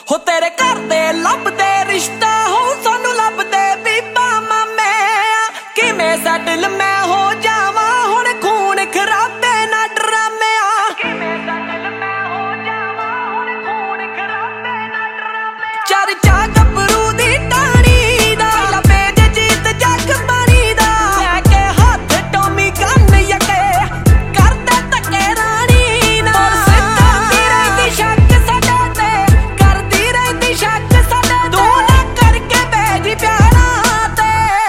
हो तेरे घर दे लभदे रिश्ता हो सानू लभदे बीबा मामे किवें सैटल मैं हो जावां हुण खून खराबे ना डरामे किवें सैटल मैं हो जावां हुण खून खराबे ना डरामे चर्चा गभरू दी टाणी दा लबे जीत जग पानी दा लैके हाथ टोमी गन यके करदे धक्के राणी ना सिद्धा दी रहिंदी शक साडे ते करदी रहिंदी शक साडे तू ना करके भेजी प्यारा ते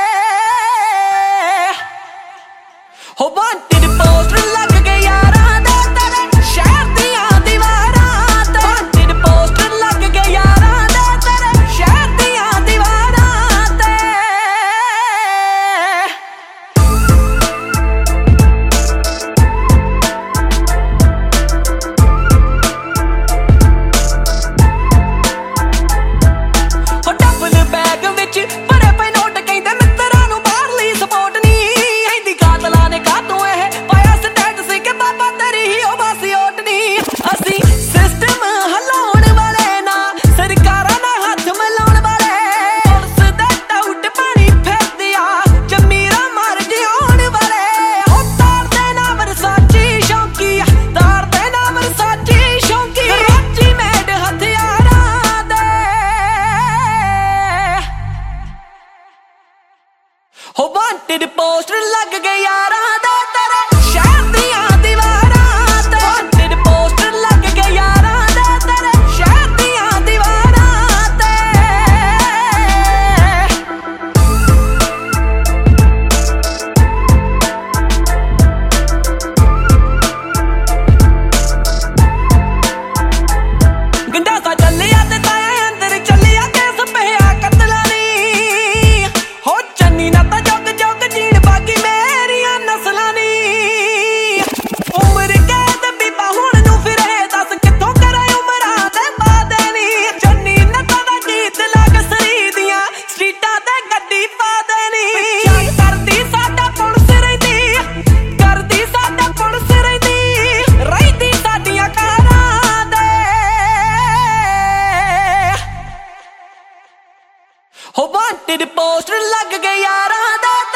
हो वांटेड पोस्टर लग गए यारां दे तेरे शहर दियां दीवारां ते वांटेड पोस्टर लग गए यारां दे तेरे शहर दियां दीवारां ते हो डबल बैग विच भरे पे नोट कहंदे मित्तरां नूं बाहरली सपोर्ट नहीं हिंदी कातलां ने कातों एह पाया स्टैटस के बाबा तेरी ही ओ बासी ओटनी असी सिस्टम हलाउण वाले ना सरकारां नाल हत्थ मिलाउण वाले पुलिस दे टाउट पानी फिरदी आ जमीरा मर जिउण वाले हो तार दे ना वरसाची शौकी तार दे ना वरसाची शौकी राची मेड हथियारां दे हो वांटेड पोस्टर लग गए यारां दे तेरे शहर दियां दीवारां ते वांटेड पोस्टर लग गए यारां दे तेरे शहर दियां दीवारां ते गंडासा चलिया ते ताया अंदर चलिया केस पिया कतला नी हो चन्नी ना ता जुग जुग जीण बाकी मेरियां नस्लां नी उमर कैद बीबा हुण नूं फिरे दस कित्थों करे उमरां दे वादे नी चन्नी नत्ता दा गीत लग सरी दियां स्ट्रीटां ते गड्डी पा देनी करदी साडा पुलिस रहिंदी करदी साडा पुलिस रहिंदी साडियां कारां दे हो वांटेड पोस्टर लग गए यारां दे